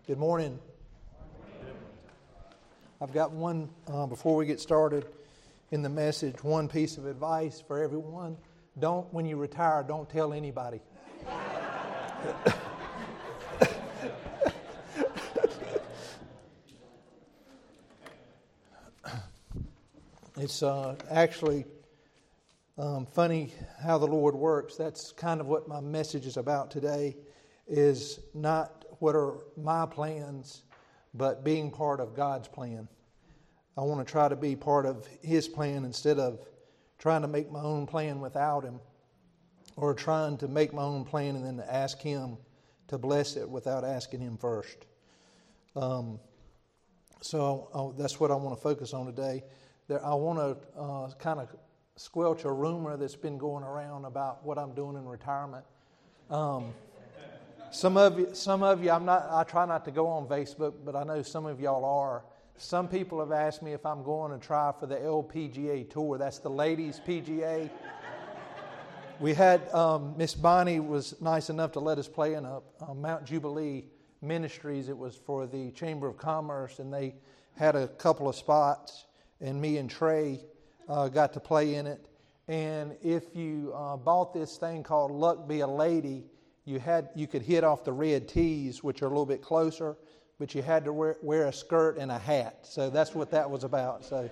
Good morning. I've got one, before we get started in the message, one piece of advice for everyone. When you retire, don't tell anybody. It's actually funny how the Lord works. That's kind of what my message is about today, is not what are my plans, but being part of God's plan. I want to try to be part of His plan instead of trying to make my own plan without Him, or trying to make my own plan and then to ask Him to bless it without asking Him first. So that's what I want to focus on today. I want to kind of squelch a rumor that's been going around about what I'm doing in retirement. Some of you, I try not to go on Facebook, but I know some of y'all are. Some people have asked me if I'm going to try for the LPGA Tour. That's the ladies' PGA. We had Miss Bonnie was nice enough to let us play in a Mount Jubilee Ministries. It was for the Chamber of Commerce, and they had a couple of spots. And me and Trey got to play in it. And if you bought this thing called Luck Be a Lady, you could hit off the red tees, which are a little bit closer, but you had to wear a skirt and a hat. So that's what that was about. So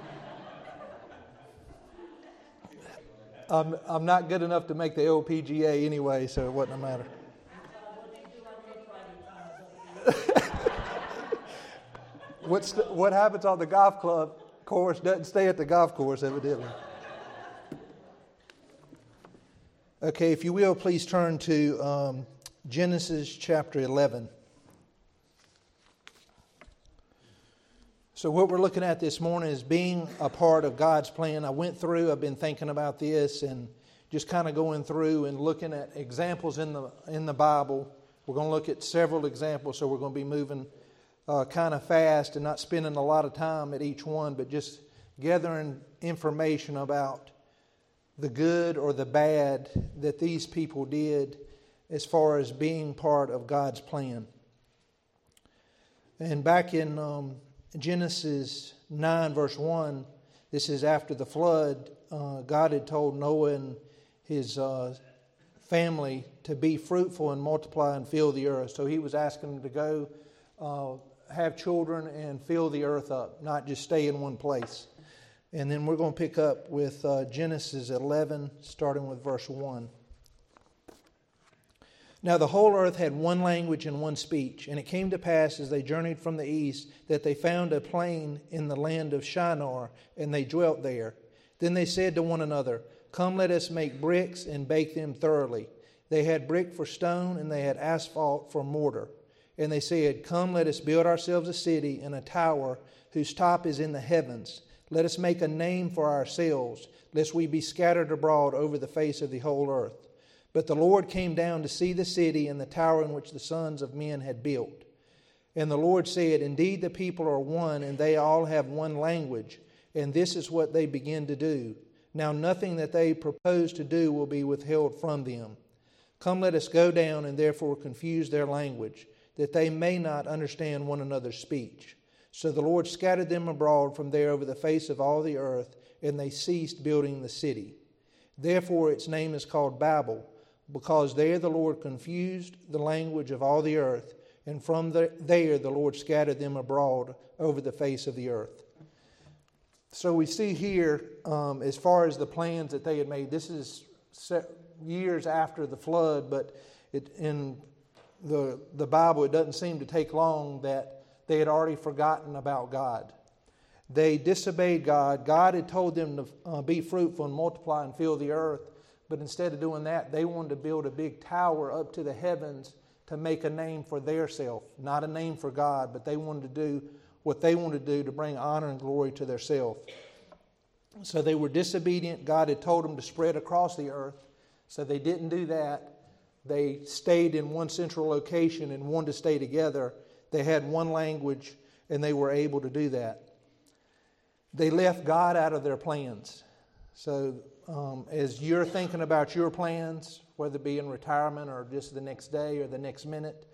I'm not good enough to make the LPGA anyway, so it wasn't a matter. What happens on the golf club course doesn't stay at the golf course, evidently. Okay, if you will, please turn to Genesis chapter 11. So what we're looking at this morning is being a part of God's plan. I've been thinking about this and just kind of going through and looking at examples in the Bible. We're going to look at several examples, so we're going to be moving kind of fast and not spending a lot of time at each one, but just gathering information about the good or the bad that these people did as far as being part of God's plan. And back in Genesis 9 verse 1, this is after the flood. God had told Noah and his family to be fruitful and multiply and fill the earth. So He was asking them to go have children and fill the earth up, not just stay in one place. And then we're going to pick up with Genesis 11, starting with verse 1. Now the whole earth had one language and one speech, and it came to pass as they journeyed from the east that they found a plain in the land of Shinar, and they dwelt there. Then they said to one another, "Come, let us make bricks and bake them thoroughly." They had brick for stone, and they had asphalt for mortar. And they said, "Come, let us build ourselves a city and a tower whose top is in the heavens. Let us make a name for ourselves, lest we be scattered abroad over the face of the whole earth." But the Lord came down to see the city and the tower in which the sons of men had built. And the Lord said, "Indeed, the people are one, and they all have one language, and this is what they begin to do. Now nothing that they propose to do will be withheld from them. Come, let us go down and therefore confuse their language, that they may not understand one another's speech." So the Lord scattered them abroad from there over the face of all the earth, and they ceased building the city. Therefore its name is called Babel, because there the Lord confused the language of all the earth, and from there the Lord scattered them abroad over the face of the earth. So we see here, as far as the plans that they had made, this is years after the flood, but in the Bible, it doesn't seem to take long that they had already forgotten about God. They disobeyed God. God had told them to be fruitful and multiply and fill the earth, but instead of doing that, they wanted to build a big tower up to the heavens to make a name for theirself, not a name for God, but they wanted to do what they wanted to do to bring honor and glory to theirself. So they were disobedient. God had told them to spread across the earth, so they didn't do that. They stayed in one central location and wanted to stay together. They had one language, and they were able to do that. They left God out of their plans. So as you're thinking about your plans, whether it be in retirement or just the next day or the next minute,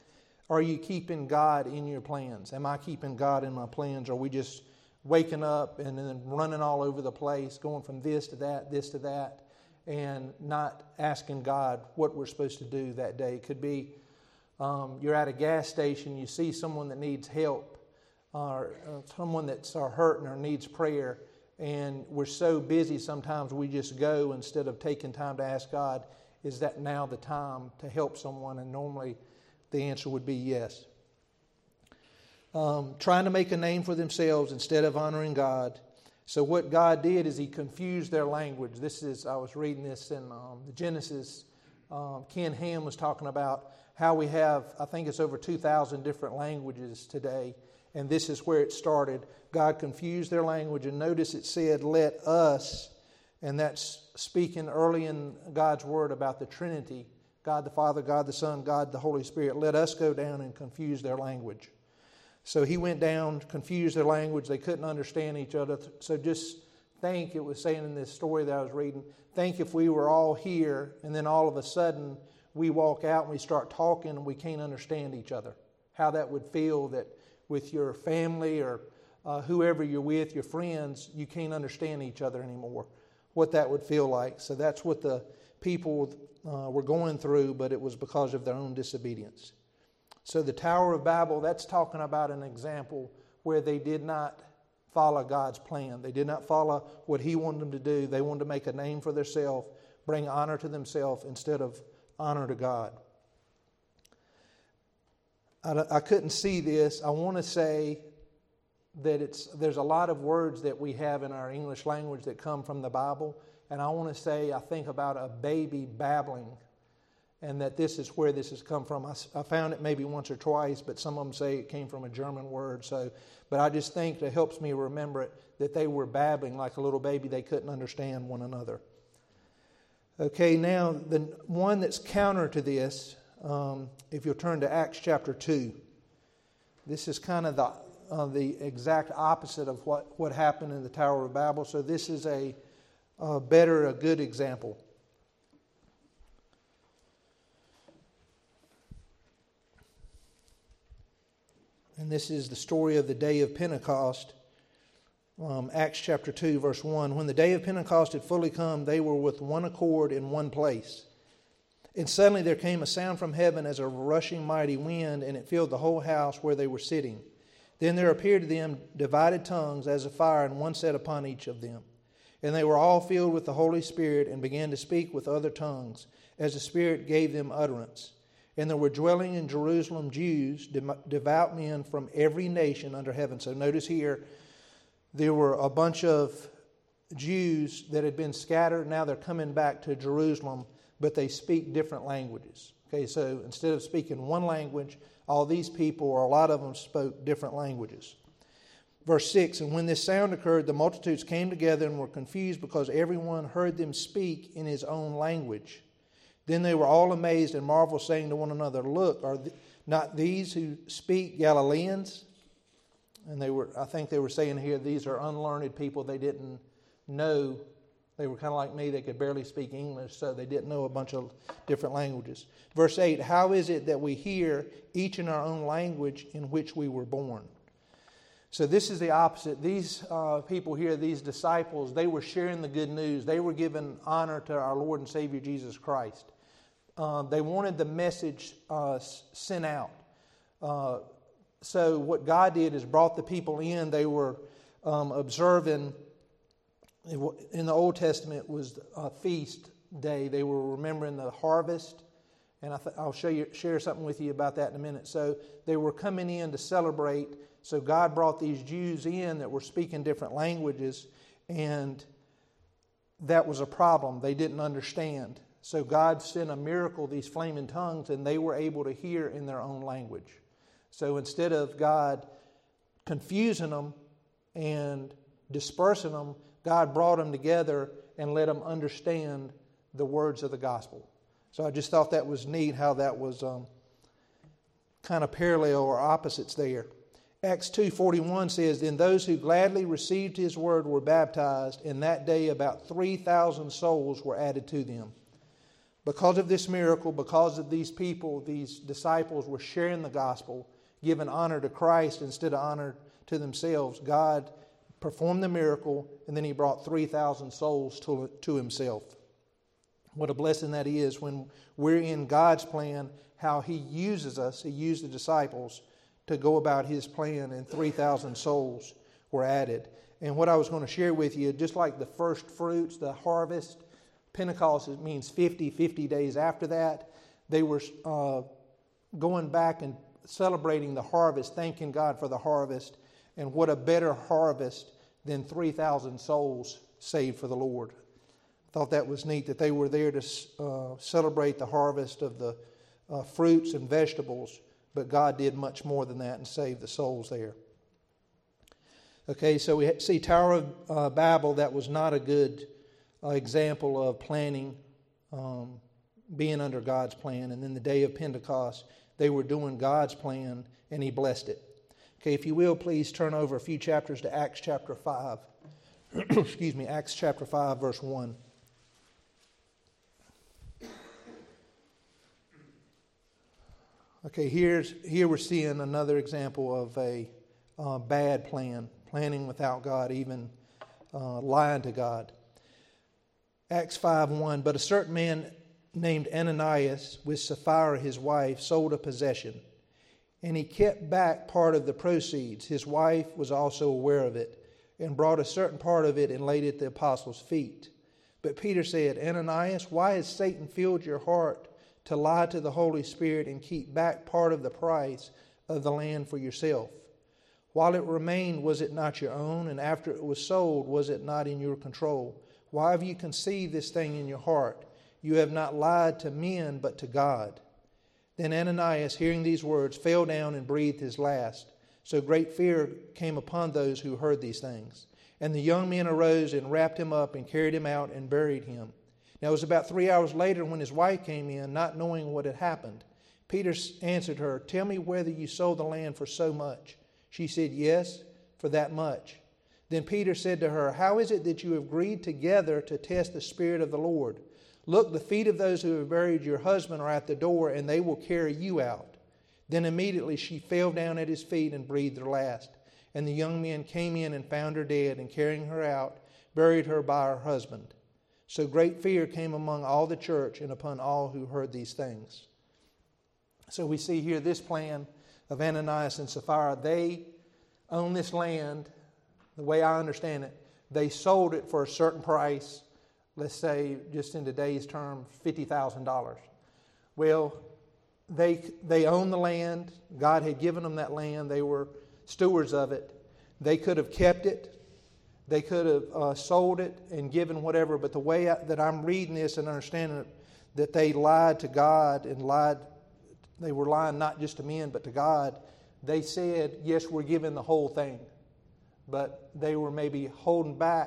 Are you keeping God in your plans? Am I keeping God in my plans? Are we just waking up and then running all over the place, going from this to that, and not asking God what we're supposed to do that day? It could be you're at a gas station, you see someone that needs help, or someone that's hurting or needs prayer, and we're so busy sometimes we just go instead of taking time to ask God, is that now the time to help someone? And normally the answer would be yes. Trying to make a name for themselves instead of honoring God. So what God did is He confused their language. I was reading this in the Genesis. Ken Ham was talking about how we have, I think it's over 2,000 different languages today. And this is where it started. God confused their language. And notice it said, let us, and that's speaking early in God's Word about the Trinity. God the Father, God the Son, God the Holy Spirit. Let us go down and confuse their language. So He went down, confused their language. They couldn't understand each other. So just think, it was saying in this story that I was reading, think if we were all here and then all of a sudden we walk out and we start talking and we can't understand each other. How that would feel that with your family or whoever you're with, your friends, you can't understand each other anymore. What that would feel like. So that's what the people were going through, but it was because of their own disobedience. So the Tower of Babel, that's talking about an example where they did not follow God's plan. They did not follow what He wanted them to do. They wanted to make a name for themselves, bring honor to themselves instead of honor to God. I couldn't see this. I want to say that there's a lot of words that we have in our English language that come from the Bible. And I want to say, I think about a baby babbling, and that this is where this has come from. I found it maybe once or twice, but some of them say it came from a German word. But I just think that helps me remember it, that they were babbling like a little baby. They couldn't understand one another. Okay, now the one that's counter to this, if you'll turn to Acts chapter 2, this is kind of the exact opposite of what happened in the Tower of Babel. So this is a good example. And this is the story of the day of Pentecost. Acts chapter 2, verse 1. When the day of Pentecost had fully come, they were with one accord in one place. And suddenly there came a sound from heaven as a rushing mighty wind, and it filled the whole house where they were sitting. Then there appeared to them divided tongues as of fire, and one sat upon each of them. And they were all filled with the Holy Spirit and began to speak with other tongues, as the Spirit gave them utterance. And there were dwelling in Jerusalem Jews, devout men from every nation under heaven. So notice here, there were a bunch of Jews that had been scattered. Now they're coming back to Jerusalem, but they speak different languages. Okay, so instead of speaking one language, all these people, or a lot of them, spoke different languages. Verse 6, and when this sound occurred, the multitudes came together and were confused because everyone heard them speak in his own language. Then they were all amazed and marveled, saying to one another, look, are not these who speak Galileans? And I think they were saying here, these are unlearned people. They didn't know. They were kind of like me. They could barely speak English, so they didn't know a bunch of different languages. Verse 8, how is it that we hear each in our own language in which we were born? So this is the opposite. These people here, these disciples, they were sharing the good news. They were giving honor to our Lord and Savior Jesus Christ. They wanted the message sent out. So what God did is brought the people in. They were observing, in the Old Testament, it was a feast day. They were remembering the harvest. And I'll share something with you about that in a minute. So they were coming in to celebrate. So God brought these Jews in that were speaking different languages, and that was a problem. They didn't understand. So God sent a miracle, these flaming tongues, and they were able to hear in their own language. So instead of God confusing them and dispersing them, God brought them together and let them understand the words of the gospel. So I just thought that was neat how that was kind of parallel or opposites there. Acts 2:41 says, then those who gladly received his word were baptized, and that day about 3,000 souls were added to them. Because of this miracle, because of these people, these disciples were sharing the gospel, giving honor to Christ instead of honor to themselves, God performed the miracle, and then He brought 3,000 souls to Himself. What a blessing that is when we're in God's plan, how He uses us. He used the disciples to go about His plan, and 3,000 souls were added. And what I was going to share with you, just like the first fruits, the harvest, Pentecost, it means 50 days after that. They were going back and celebrating the harvest, thanking God for the harvest. And what a better harvest than 3,000 souls saved for the Lord. I thought that was neat that they were there to celebrate the harvest of the fruits and vegetables, but God did much more than that and saved the souls there. Okay, so we see Tower of Babel. That was not a good example of planning, being under God's plan. And then the day of Pentecost, they were doing God's plan, and He blessed it. Okay, if you will, please turn over a few chapters to Acts chapter 5. Excuse me, Acts chapter 5, verse 1. Okay, here we're seeing another example of a bad plan, planning without God, even lying to God. Acts 5:1. But a certain man named Ananias, with Sapphira his wife, sold a possession, and he kept back part of the proceeds. His wife was also aware of it, and brought a certain part of it and laid it at the apostles' feet. But Peter said, Ananias, why has Satan filled your heart to lie to the Holy Spirit and keep back part of the price of the land for yourself? While it remained, was it not your own? And after it was sold, was it not in your control? Why have you conceived this thing in your heart? You have not lied to men, but to God. Then Ananias, hearing these words, fell down and breathed his last. So great fear came upon those who heard these things. And the young men arose and wrapped him up and carried him out and buried him. Now it was about 3 hours later when his wife came in, not knowing what had happened. Peter answered her, Tell me whether you sold the land for so much. She said, Yes, for that much. Then Peter said to her, How is it that you have agreed together to test the Spirit of the Lord? Look, the feet of those who have buried your husband are at the door, and they will carry you out. Then immediately she fell down at his feet and breathed her last. And the young men came in and found her dead, and carrying her out, buried her by her husband. So great fear came among all the church and upon all who heard these things. So we see here this plan of Ananias and Sapphira. They own this land. The way I understand it, they sold it for a certain price. Let's say, just in today's term, $50,000. Well, they own the land. God had given them that land. They were stewards of it. They could have kept it. They could have sold it and given whatever. But the way that I'm reading this and understanding it, that they lied to God and they were lying not just to men but to God. They said, yes, we're giving the whole thing. But they were maybe holding back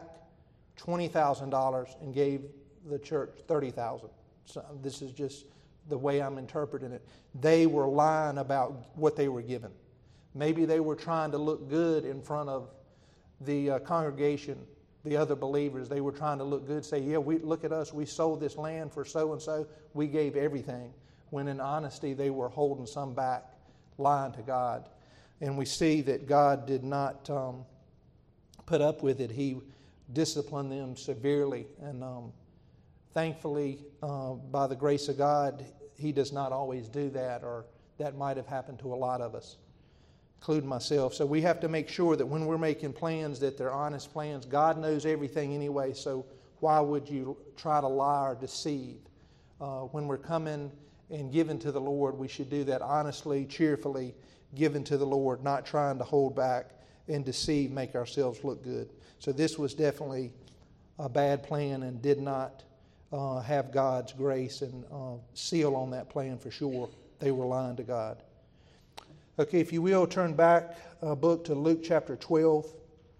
$20,000 and gave the church $30,000. So this is just the way I'm interpreting it. They were lying about what they were given. Maybe they were trying to look good in front of the congregation, the other believers. They were trying to look good, say, yeah, look at us. We sold this land for so-and-so. We gave everything. When in honesty, they were holding some back, lying to God. And we see that God did not put up with it. He disciplined them severely. And thankfully, by the grace of God, He does not always do that, or that might have happened to a lot of us, including myself. So we have to make sure that when we're making plans, that they're honest plans. God knows everything anyway, so why would you try to lie or deceive? When we're coming and giving to the Lord, we should do that honestly, cheerfully, giving to the Lord, not trying to hold back and deceive, make ourselves look good. So this was definitely a bad plan and did not have God's grace and seal on that plan for sure. They were lying to God. Okay, if you will, turn back a book to Luke chapter 12.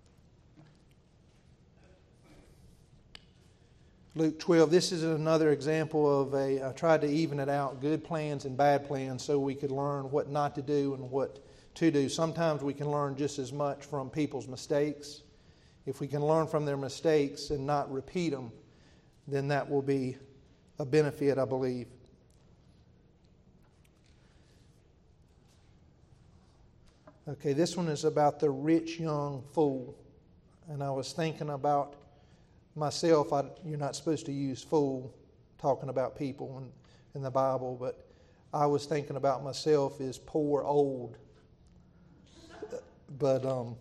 Luke 12, this is another example of I tried to even it out, good plans and bad plans, so we could learn what not to do and what to do. Sometimes we can learn just as much from people's mistakes. If we can learn from their mistakes and not repeat them, then that will be a benefit, I believe. Okay, this one is about the rich young fool. And I was thinking about myself. You're not supposed to use fool talking about people in the Bible, but I was thinking about myself as poor old. But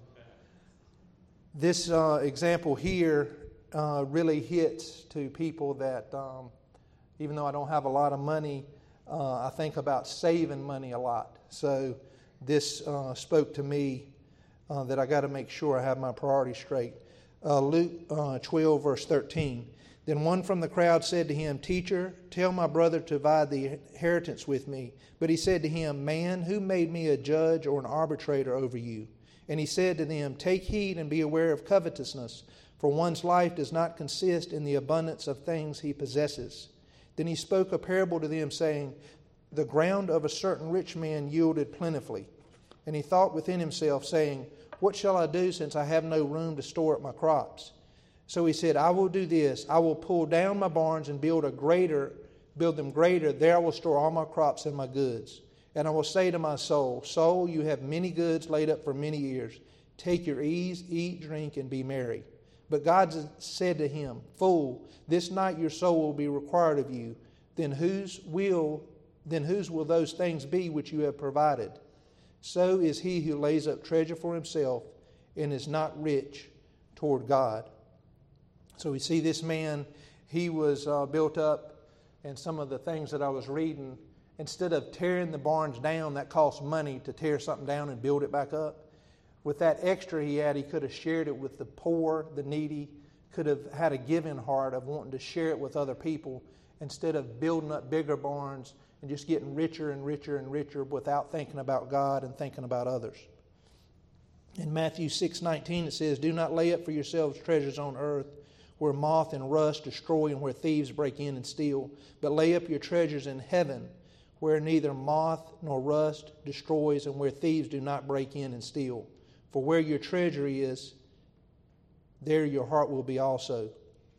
this example here really hits to people that even though I don't have a lot of money, I think about saving money a lot. So this spoke to me that I got to make sure I have my priorities straight. Luke 12, verse 13. Then one from the crowd said to him, "Teacher, tell my brother to divide the inheritance with me." But he said to him, "Man, who made me a judge or an arbitrator over you?" And he said to them, "Take heed and be aware of covetousness, for one's life does not consist in the abundance of things he possesses." Then he spoke a parable to them, saying, "The ground of a certain rich man yielded plentifully. And he thought within himself, saying, What shall I do, since I have no room to store up my crops? So he said, I will do this. I will pull down my barns and build them greater. There I will store all my crops and my goods. And I will say to my soul, Soul, you have many goods laid up for many years. Take your ease, eat, drink, and be merry. But God said to him, Fool, this night your soul will be required of you. Then whose will those things be which you have provided? So is he who lays up treasure for himself and is not rich toward God." So we see this man, he was built up, and some of the things that I was reading, instead of tearing the barns down, that costs money to tear something down and build it back up. With that extra he had, he could have shared it with the poor, the needy, could have had a giving heart of wanting to share it with other people instead of building up bigger barns and just getting richer and richer and richer without thinking about God and thinking about others. In Matthew 6:19 it says, "Do not lay up for yourselves treasures on earth, where moth and rust destroy and where thieves break in and steal. But lay up your treasures in heaven, where neither moth nor rust destroys and where thieves do not break in and steal. For where your treasure is, there your heart will be also."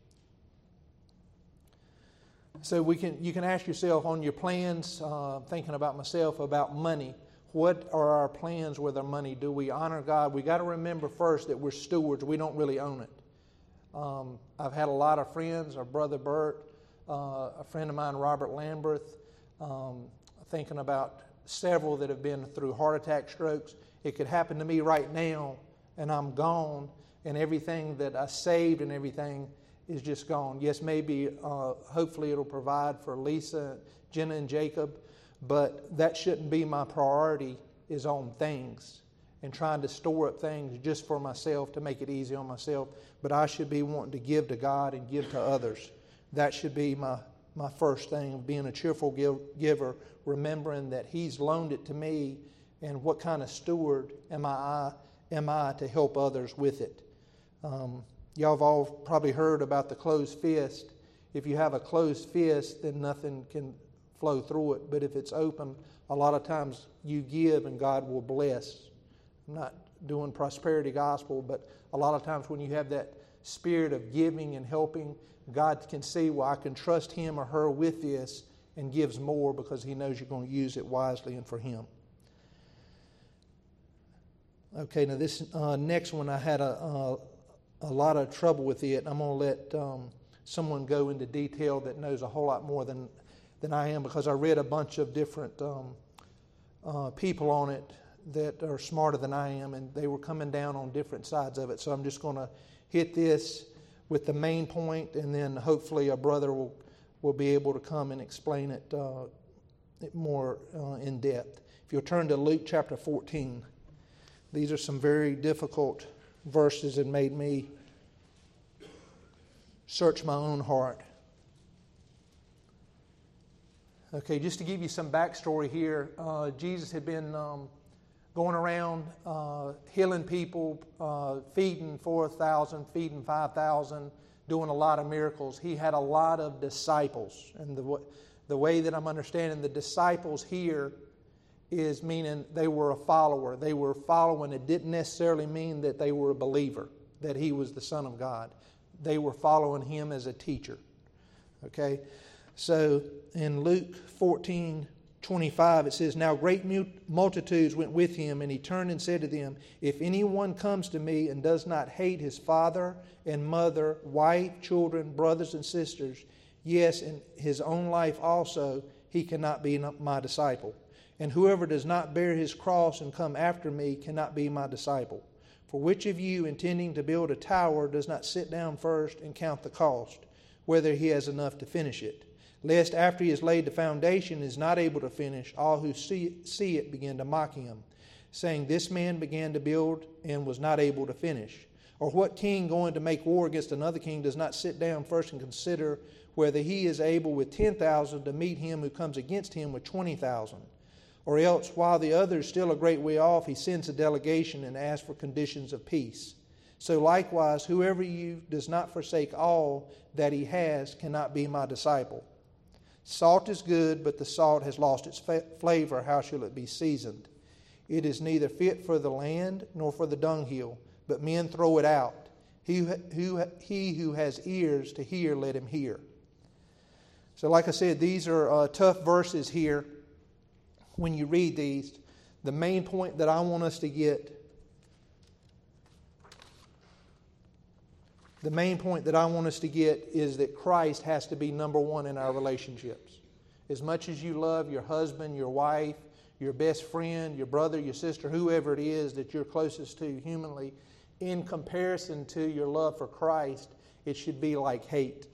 So you can ask yourself on your plans, thinking about myself, about money. What are our plans with our money? Do we honor God? We got to remember first that we're stewards. We don't really own it. I've had a lot of friends, our brother Bert, a friend of mine, Robert Lamberth, thinking about several that have been through heart attack, strokes. It could happen to me right now, and I'm gone, and everything that I saved and everything is just gone. Yes, maybe, hopefully it'll provide for Lisa, Jenna, and Jacob, but that shouldn't be my priority, is on things and trying to store up things just for myself to make it easy on myself. But I should be wanting to give to God and give to others. That should be my first thing, of being a cheerful giver, remembering that He's loaned it to me, and what kind of steward am I to help others with it. Y'all have all probably heard about the closed fist. If you have a closed fist, then nothing can flow through it. But if it's open, a lot of times you give and God will bless. I'm not doing prosperity gospel, but a lot of times when you have that spirit of giving and helping, God can see, well, I can trust him or her with this, and gives more because He knows you're going to use it wisely and for Him. Okay, now this next one, I had a lot of trouble with it. I'm going to let someone go into detail that knows a whole lot more than I am, because I read a bunch of different people on it that are smarter than I am, and they were coming down on different sides of it. So I'm just going to hit this with the main point, and then hopefully a brother will be able to come and explain it more in depth. If you'll turn to Luke chapter 14. These are some very difficult verses that made me search my own heart. Okay, just to give you some backstory here, Jesus had been going around healing people, feeding 4,000, feeding 5,000, doing a lot of miracles. He had a lot of disciples. And the way that I'm understanding the disciples here is meaning they were a follower. They were following. It didn't necessarily mean that they were a believer, that He was the Son of God. They were following Him as a teacher. Okay? So in Luke 14:25 it says, "Now great multitudes went with him, and he turned and said to them, If anyone comes to me and does not hate his father and mother, wife, children, brothers and sisters, yes, and his own life also, he cannot be my disciple. And whoever does not bear his cross and come after me cannot be my disciple. For which of you, intending to build a tower, does not sit down first and count the cost, whether he has enough to finish it? Lest after he has laid the foundation and is not able to finish, all who see it begin to mock him, saying, This man began to build and was not able to finish. Or what king going to make war against another king does not sit down first and consider whether he is able with 10,000 to meet him who comes against him with 20,000? Or else, while the other is still a great way off, he sends a delegation and asks for conditions of peace. So likewise, whoever you does not forsake all that he has cannot be my disciple. Salt is good, but the salt has lost its flavor. How shall it be seasoned? It is neither fit for the land nor for the dunghill, but men throw it out. He who has ears to hear, let him hear." So like I said, these are tough verses here. When you read these, the main point that I want us to get, is that Christ has to be number one in our relationships. As much as you love your husband, your wife, your best friend, your brother, your sister, whoever it is that you're closest to humanly, in comparison to your love for Christ, it should be like hate.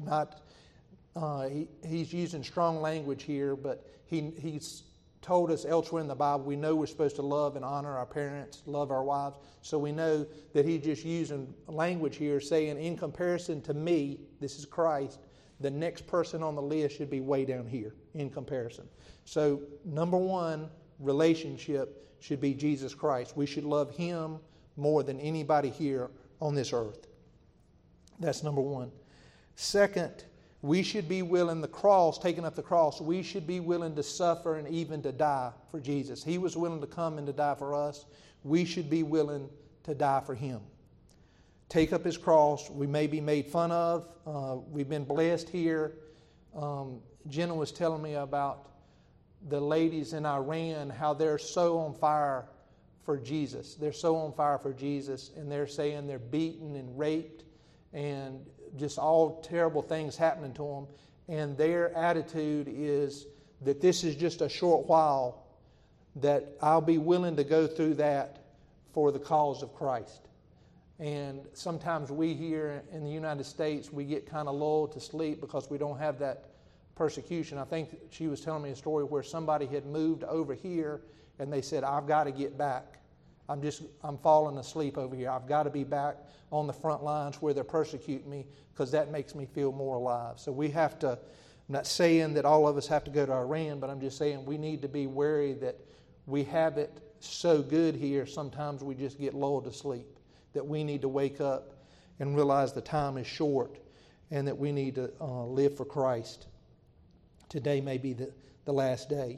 He's using strong language here, but he's told us elsewhere in the Bible, we know we're supposed to love and honor our parents, love our wives. So we know that he's just using language here saying, in comparison to me, this is Christ, the next person on the list should be way down here in comparison. So number one relationship should be Jesus Christ. We should love him more than anybody here on this earth. That's number one. Second, we should be willing, taking up the cross, we should be willing to suffer and even to die for Jesus. He was willing to come and to die for us. We should be willing to die for him. Take up his cross. We may be made fun of. We've been blessed here. Jenna was telling me about the ladies in Iran, how they're so on fire for Jesus. They're so on fire for Jesus, and they're saying they're beaten and raped and just all terrible things happening to them. And their attitude is that this is just a short while, that I'll be willing to go through that for the cause of Christ. And sometimes we here in the United States, we get kind of lulled to sleep because we don't have that persecution. I think she was telling me a story where somebody had moved over here and they said, I've got to get back. I'm falling asleep over here. I've got to be back on the front lines where they're persecuting me, because that makes me feel more alive. So we have to, I'm not saying that all of us have to go to Iran, but I'm just saying we need to be wary that we have it so good here, sometimes we just get lulled to sleep, that we need to wake up and realize the time is short and that we need to live for Christ. Today may be the last day.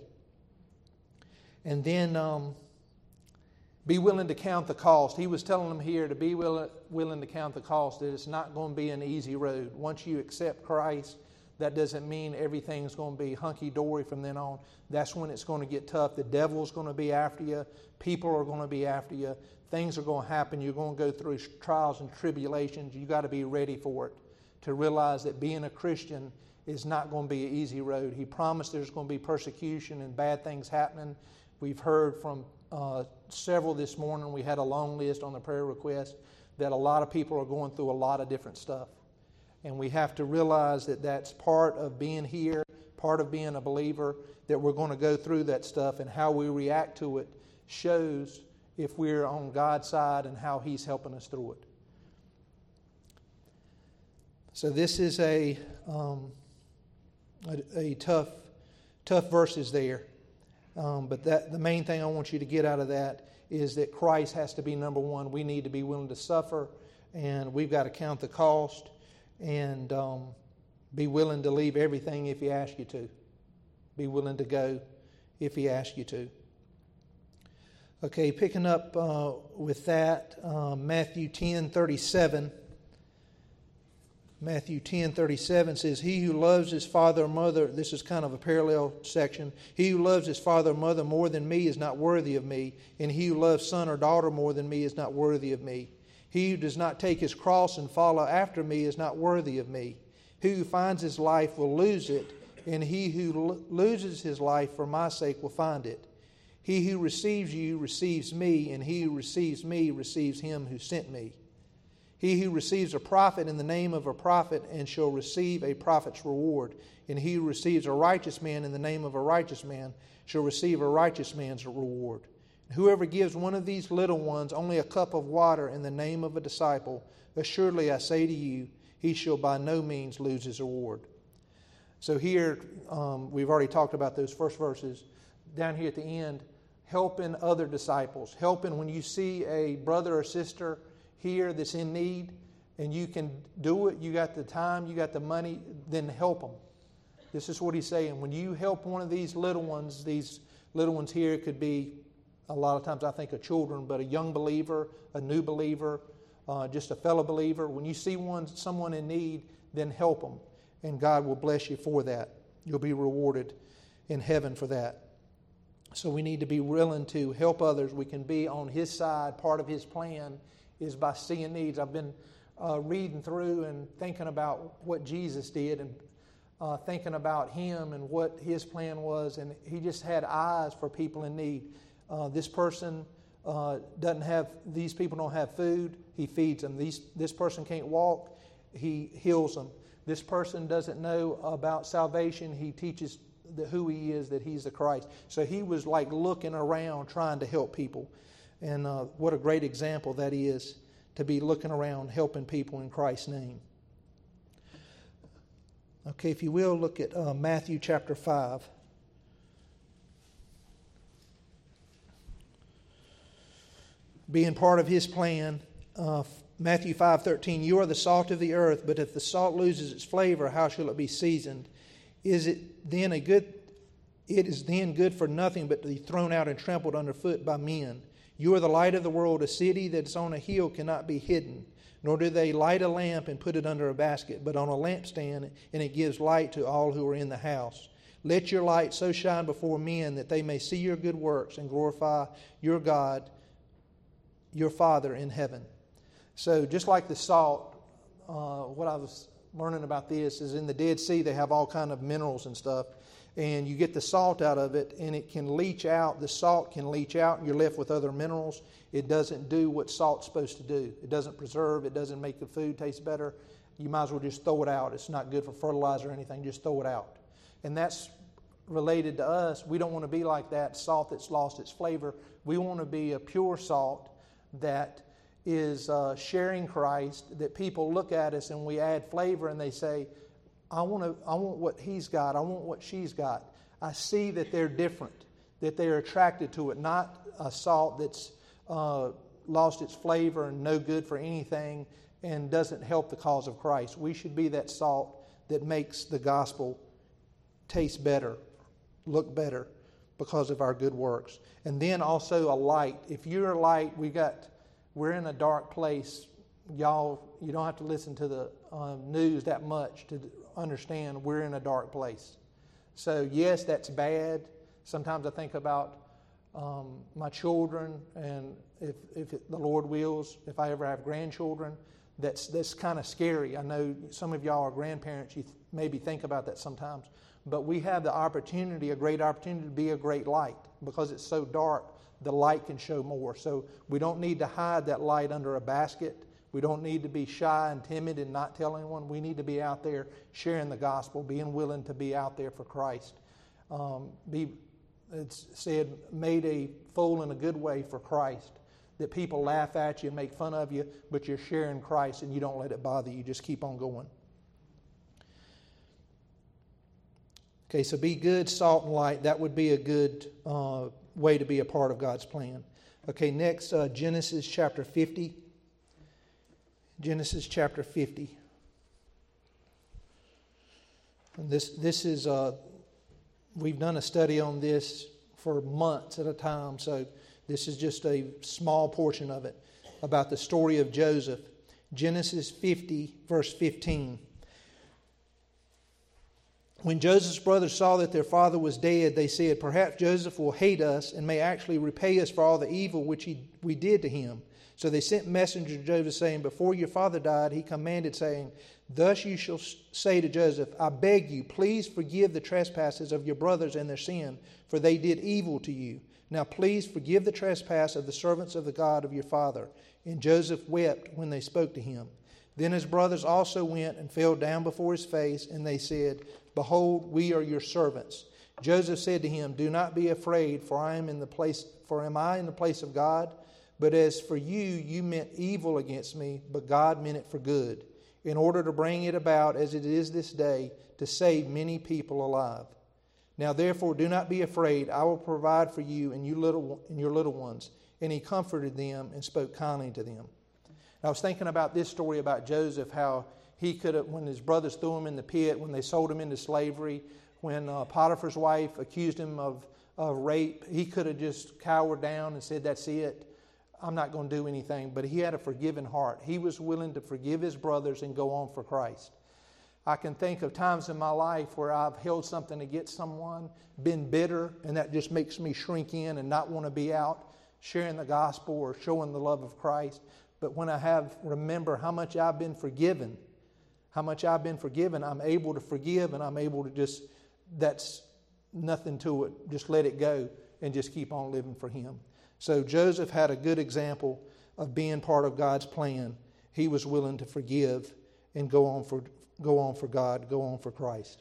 And then be willing to count the cost. He was telling them here to be willing to count the cost, that it's not going to be an easy road. Once you accept Christ, that doesn't mean everything's going to be hunky-dory from then on. That's when it's going to get tough. The devil's going to be after you. People are going to be after you. Things are going to happen. You're going to go through trials and tribulations. You've got to be ready for it, to realize that being a Christian is not going to be an easy road. He promised there's going to be persecution and bad things happening. We've heard from several this morning. We had a long list on the prayer request that a lot of people are going through a lot of different stuff. And we have to realize that that's part of being here, part of being a believer, that we're going to go through that stuff, and how we react to it shows if we're on God's side and how He's helping us through it. So this is a tough verses there. But the main thing I want you to get out of that is that Christ has to be number one. We need to be willing to suffer, and we've got to count the cost, and be willing to leave everything if He asks you to. Be willing to go if He asks you to. Okay, picking up with that, Matthew 10:37. Matthew 10:37 says, "He who loves his father or mother," this is kind of a parallel section, "he who loves his father or mother more than me is not worthy of me, and he who loves son or daughter more than me is not worthy of me. He who does not take his cross and follow after me is not worthy of me. He who finds his life will lose it, and he who loses his life for my sake will find it. He who receives you receives me, and he who receives me receives him who sent me. He who receives a prophet in the name of a prophet and shall receive a prophet's reward, and he who receives a righteous man in the name of a righteous man shall receive a righteous man's reward. Whoever gives one of these little ones only a cup of water in the name of a disciple, assuredly I say to you, he shall by no means lose his reward." So here, we've already talked about those first verses. Down here at the end, helping other disciples, helping when you see a brother or sister here that's in need and you can do it, you got the time, you got the money, then help them. This is what he's saying. When you help one of these little ones here could be, a lot of times I think of children, but a young believer, a new believer, just a fellow believer. When you see someone in need, then help them. And God will bless you for that. You'll be rewarded in heaven for that. So we need to be willing to help others. We can be on His side. Part of His plan is by seeing needs. I've been reading through and thinking about what Jesus did and thinking about Him and what His plan was. And He just had eyes for people in need. This person these people don't have food. He feeds them. This person can't walk. He heals them. This person doesn't know about salvation. He teaches who He is, that He's the Christ. So He was like looking around trying to help people. And what a great example that is, to be looking around helping people in Christ's name. Okay, if you will, look at Matthew chapter 5. Being part of His plan, Matthew 5:13, "You are the salt of the earth, but if the salt loses its flavor, how shall it be seasoned? It is then good for nothing but to be thrown out and trampled underfoot by men. You are the light of the world. A city that is on a hill cannot be hidden, nor do they light a lamp and put it under a basket, but on a lampstand, and it gives light to all who are in the house. Let your light so shine before men that they may see your good works and glorify your God, your Father in heaven." So just like the salt, what I was learning about this is in the Dead Sea they have all kind of minerals and stuff, and you get the salt out of it and it can leach out. The salt can leach out and you're left with other minerals. It doesn't do what salt's supposed to do. It doesn't preserve. It doesn't make the food taste better. You might as well just throw it out. It's not good for fertilizer or anything. Just throw it out. And that's related to us. We don't want to be like that salt that's lost its flavor. We want to be a pure salt that is sharing Christ, that people look at us and we add flavor and they say, I want what he's got. I want what she's got. I see that they're different, that they're attracted to it, not a salt that's lost its flavor and no good for anything and doesn't help the cause of Christ. We should be that salt that makes the gospel taste better, look better because of our good works. And then also a light. If you're a light, we're in a dark place. Y'all, you don't have to listen to the news that much to understand we're in a dark place. So yes, that's bad. Sometimes I think about my children, and if the Lord wills, if I ever have grandchildren, that's kind of scary. I know some of y'all are grandparents. You maybe think about that sometimes. But we have the opportunity, a great opportunity to be a great light. Because it's so dark, the light can show more. So we don't need to hide that light under a basket. We don't need to be shy and timid and not tell anyone. We need to be out there sharing the gospel, being willing to be out there for Christ. It's said, made a fool in a good way for Christ. That people laugh at you and make fun of you, but you're sharing Christ and you don't let it bother you. Just keep on going. Okay, so be good, salt and light. That would be a good way to be a part of God's plan. Okay, next, Genesis chapter 50. Genesis chapter 50. And this is, we've done a study on this for months at a time, so this is just a small portion of it, about the story of Joseph. Genesis 50, verse 15. When Joseph's brothers saw that their father was dead, they said, "Perhaps Joseph will hate us and may actually repay us for all the evil which we did to him." So they sent messengers to Joseph, saying, "Before your father died, he commanded, saying, 'Thus you shall say to Joseph, I beg you, please forgive the trespasses of your brothers and their sin, for they did evil to you. Now please forgive the trespass of the servants of the God of your father.' And Joseph wept when they spoke to him. Then his brothers also went and fell down before his face, and they said, 'Behold, we are your servants.' Joseph said to him, 'Do not be afraid, for am I in the place of God? But as for you, you meant evil against me, but God meant it for good, in order to bring it about as it is this day, to save many people alive. Now therefore do not be afraid. I will provide for you and your little ones.' And he comforted them and spoke kindly to them." I was thinking about this story about Joseph, how he could have, when his brothers threw him in the pit, when they sold him into slavery, when Potiphar's wife accused him of rape, he could have just cowered down and said, "That's it. I'm not going to do anything." But he had a forgiving heart. He was willing to forgive his brothers and go on for Christ. I can think of times in my life where I've held something against someone, been bitter, and that just makes me shrink in and not want to be out sharing the gospel or showing the love of Christ. But when I remember how much I've been forgiven, I'm able to forgive, and I'm able to that's nothing to it. Just let it go and just keep on living for Him. So Joseph had a good example of being part of God's plan. He was willing to forgive and go on for God, go on for Christ.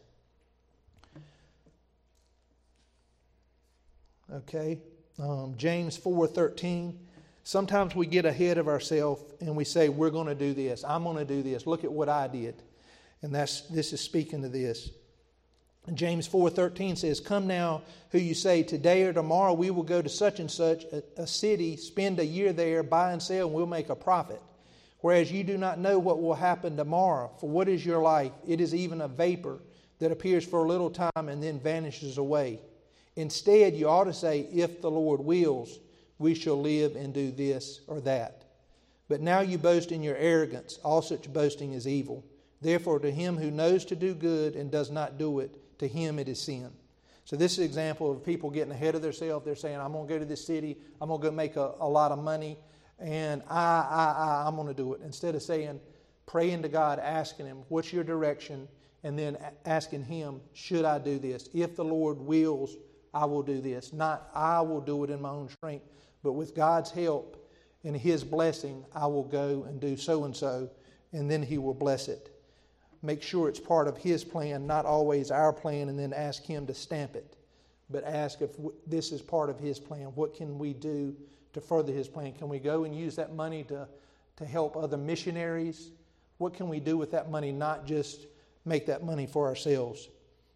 Okay, James 4:13. Sometimes we get ahead of ourselves and we say, "We're going to do this. I'm going to do this. Look at what I did." And this is speaking to this. James 4:13 says, "Come now, who you say, today or tomorrow we will go to such and such a city, spend a year there, buy and sell, and we'll make a profit. Whereas you do not know what will happen tomorrow. For what is your life? It is even a vapor that appears for a little time and then vanishes away. Instead, you ought to say, if the Lord wills, we shall live and do this or that. But now you boast in your arrogance. All such boasting is evil. Therefore, to him who knows to do good and does not do it, to him it is sin." So this is an example of people getting ahead of themselves. They're saying, "I'm going to go to this city. I'm going to go make a lot of money. And I'm going to do it." Instead of saying, praying to God, asking Him, "What's your direction?" And then asking Him, "Should I do this? If the Lord wills, I will do this." Not, "I will do it in my own strength," but with God's help and His blessing, I will go and do so and so, and then He will bless it. Make sure it's part of His plan, not always our plan, and then ask Him to stamp it. But ask if this is part of His plan. What can we do to further His plan? Can we go and use that money to help other missionaries? What can we do with that money, not just make that money for ourselves?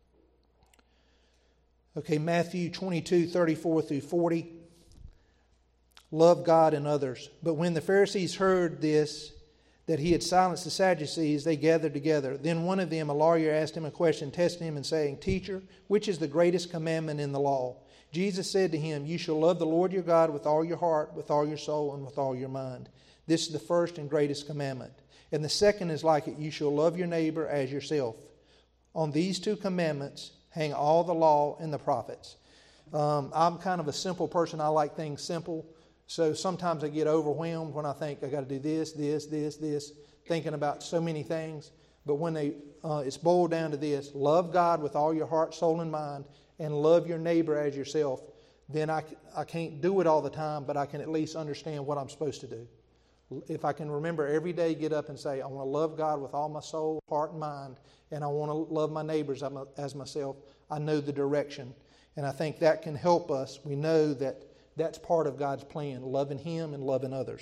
Okay, Matthew 22:34-40. Love God and others. "But when the Pharisees heard this, that He had silenced the Sadducees, they gathered together. Then one of them, a lawyer, asked Him a question, testing Him and saying, 'Teacher, which is the greatest commandment in the law?' Jesus said to him, 'You shall love the Lord your God with all your heart, with all your soul, and with all your mind. This is the first and greatest commandment. And the second is like it. You shall love your neighbor as yourself. On these two commandments hang all the law and the prophets.'" I'm kind of a simple person. I like things simple. So sometimes I get overwhelmed when I think I got to do this, thinking about so many things. But when it's boiled down to this: love God with all your heart, soul, and mind, and love your neighbor as yourself, then I can't do it all the time, but I can at least understand what I'm supposed to do. If I can remember every day, get up and say, I want to love God with all my soul, heart, and mind, and I want to love my neighbors as myself, I know the direction. And I think that can help us. We know that that's part of God's plan, loving Him and loving others.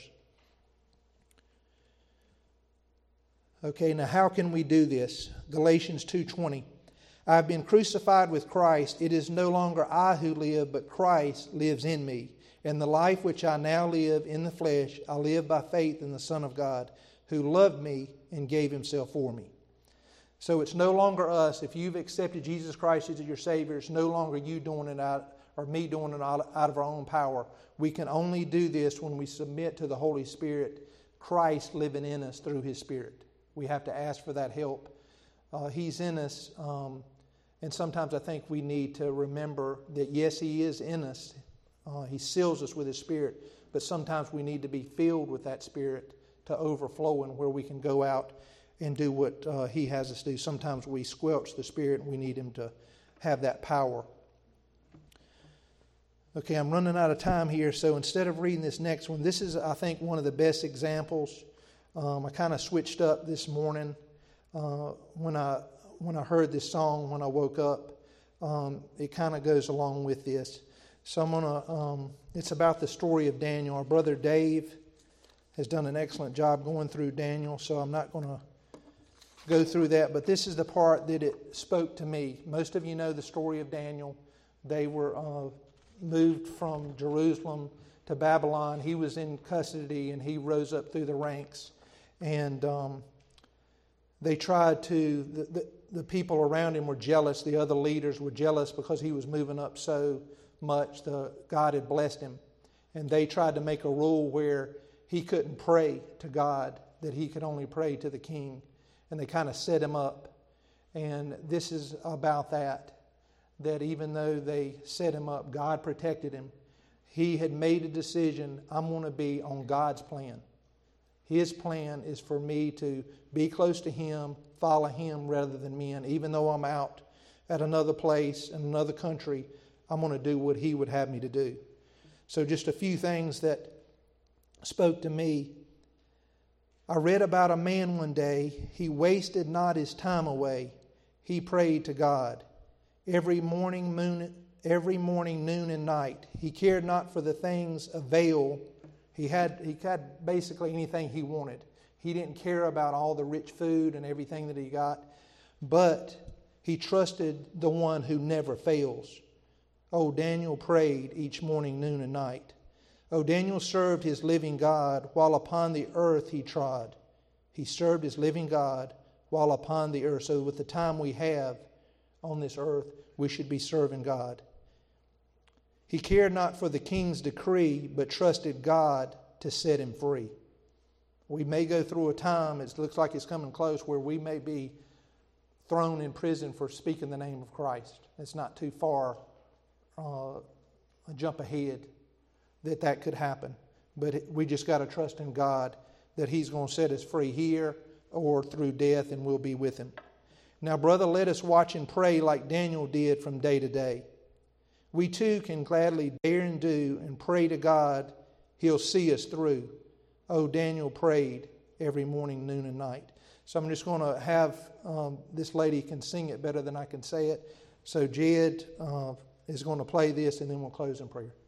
Okay, now how can we do this? Galatians 2:20. "I have been crucified with Christ. It is no longer I who live, but Christ lives in me. And the life which I now live in the flesh, I live by faith in the Son of God, who loved me and gave Himself for me." So it's no longer us. If you've accepted Jesus Christ as your Savior, it's no longer you doing it out or me doing it out of our own power. We can only do this when we submit to the Holy Spirit, Christ living in us through His Spirit. We have to ask for that help. He's in us. And sometimes I think we need to remember that, yes, He is in us. He seals us with His Spirit. But sometimes we need to be filled with that Spirit to overflowing, where we can go out and do what He has us do. Sometimes we squelch the Spirit and we need Him to have that power. Okay, I'm running out of time here, so instead of reading this next one, this is, I think, one of the best examples. I kind of switched up this morning when I heard this song when I woke up. It kind of goes along with this. So I'm gonna. It's about the story of Daniel. Our brother Dave has done an excellent job going through Daniel, so I'm not going to go through that. But this is the part that it spoke to me. Most of you know the story of Daniel. They were moved from Jerusalem to Babylon. He was in custody, and he rose up through the ranks. And they tried to. The people around him were jealous. The other leaders were jealous because he was moving up so much. God had blessed him. And they tried to make a rule where he couldn't pray to God, that he could only pray to the king. And they kind of set him up. And this is about that even though they set him up, God protected him. He had made a decision, I'm going to be on God's plan. His plan is for me to be close to Him, follow Him rather than men. Even though I'm out at another place, in another country, I'm going to do what He would have me to do. So just a few things that spoke to me. I read about a man one day. He wasted not his time away. He prayed to God. Every morning, noon, and night. He cared not for the things of Baal. He had basically anything he wanted. He didn't care about all the rich food and everything that he got. But he trusted the one who never fails. Oh, Daniel prayed each morning, noon, and night. Oh, Daniel served his living God while upon the earth he trod. He served his living God while upon the earth. So with the time we have on this earth, we should be serving God. He cared not for the king's decree, but trusted God to set him free. We may go through a time, it looks like it's coming close, where we may be thrown in prison for speaking the name of Christ. It's not too far a jump ahead that could happen. But we just got to trust in God that He's going to set us free here or through death, and we'll be with Him. Now, brother, let us watch and pray like Daniel did from day to day. We too can gladly dare and do and pray to God. He'll see us through. Oh, Daniel prayed every morning, noon, and night. So I'm just going to have this lady can sing it better than I can say it. So Jed is going to play this, and then we'll close in prayer.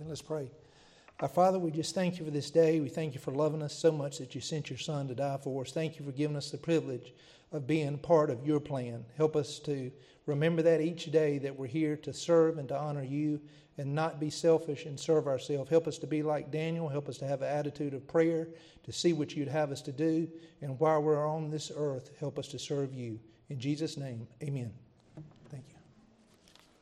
Let's pray. Our Father, we just thank you for this day. We thank you for loving us so much that you sent your Son to die for us. Thank you for giving us the privilege of being part of your plan. Help us to remember that each day, that we're here to serve and to honor you and not be selfish and serve ourselves. Help us to be like Daniel. Help us to have an attitude of prayer, to see what you'd have us to do. And while we're on this earth, help us to serve you. In Jesus' name, amen.